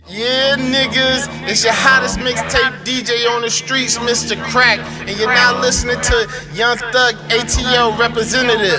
Yeah, niggas, it's your hottest mixtape DJ on the streets, Mr. Crack, and you're now listening to Young Thug ATL representative.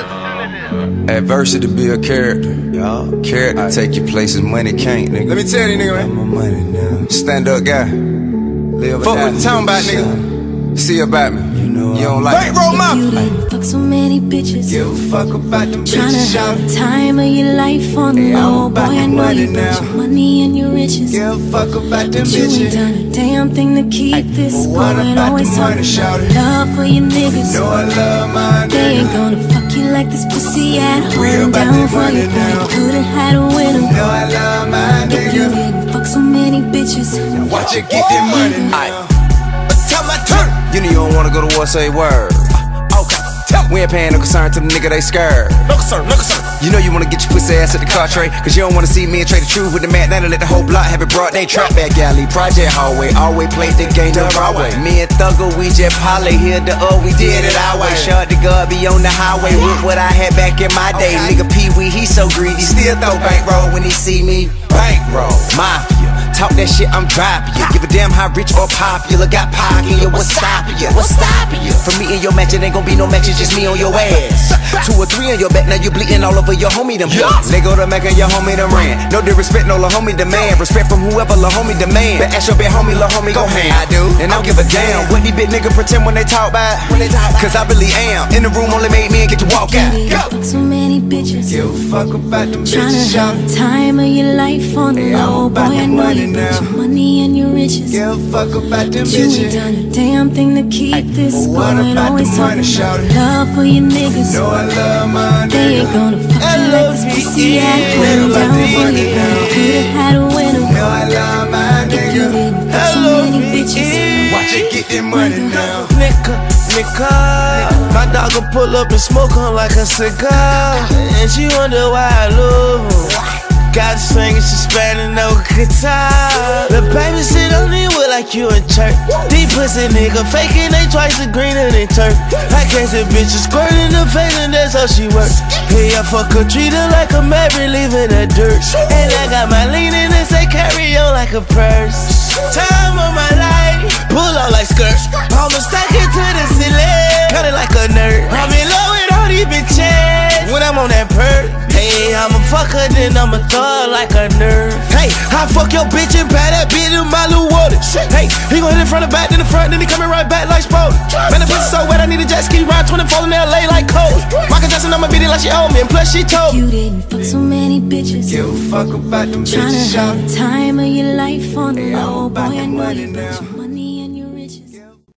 Adversity be a character. Character take you places money can't, nigga. Let me tell you, nigga, man. My money now. Stand up guy. Live Fuck what you talking about, nigga. See about me. You don't like Bankroll Mafia. You fuck so many bitches. Give a fuck about them Tryna bitches, have shout. the time of your life on the Hey, I'm low. Boy, about I the know money you now. got your money and your riches. Give a fuck about them But you ain't bitches. done a damn thing to keep this but what going. about Always the money, talking shout about it? love for your niggas. Know I love my They ain't nigga. gonna fuck you like this pussy at Real home. about Down that for money you, now. you could've had a winner. Know I love my If you nigga. didn't fuck so many bitches. Watch you get that money now. Tell my turn. You know you don't wanna go to war, say word. Okay, tell me. We ain't paying no concern to the nigga they scared. No concern, no concern. You know you wanna get your pussy ass at the car tray, cause you don't wanna see me and trade the truth with the man. Now let the whole block have it broad. They trap back alley, project hallway. Always played the game the right way. Me and Thugger, we just poly here the we did it our way. Shot the God be on the highway with what I had back in my day. Nigga Pee Wee, he so greedy, still throw bankroll when he see me. Bankroll, mafia. Talk that shit, I'm dropping you. Give a damn how rich or popular. Got pocket, yeah, what's stopping you? What's stopping you? For me and your match, it ain't gon' be no match, it's just me on your ass. 2 or 3 on your back, now you bleeding all over your homie, them bloods. They go to Mecca, your homie, them ran. No disrespect, no la homie demand. Respect from whoever la homie demand. But ask your big homie, la homie, go ham. I do, and I don't give a damn what these big niggas pretend when they talk about. Cause I really am. In the room, only made me and get to walk out. You didn't fuck so many bitches. Give a fuck about them Tryna bitches, shout. have the time of your life on the Hey, I'm low. Boy, about I that know money you got now. your money and your riches. Give a fuck about them But you ain't bitches. done a damn thing to keep this but what going. about Always the money, talking shout about it? love for your niggas. Know I love my They nigga. ain't gonna fuck you like this pussy at home. Little Down about the for money you, now. you could've had a winner. Know I love my If you nigga. didn't fuck so many bitches. Watch it get that money now. Nigga, my dog will pull up and smoke on like a cigar. And she wonder why I love her. Got swinging, she spinning no guitar. The baby sit on the wood like you in church. These pussy nigga faking, they twice as greener than turf. I catch a bitch a squirt in the face and that's how she work. Hey, I fuck her, treat her like a Mary leaving the dirt. And I got my lean in and say carry on like a purse. Time of my life, pull out like skirt. I'ma stack it to the ceiling, cut it like a nerd. I'm in love with all these bitches when I'm on that perk. Hey, I'm a fucker, then I'm a thug like a nerd. Hey, I fuck your bitch and pat that bitch in my little water. Hey, he gon' hit in front of back, then the front, then he coming right back like Spoda. Man, the pussy so wet, I need a jet ski ride 24 in LA like Cole. Michael Jackson, I'ma beat it like she owe me, and plus she told me. You didn't fuck so many bitches. Give a fuck about them Tryna bitches, shout. have the time of your life on the Hey, I'm low. about Boy, I the know money you got now. your money.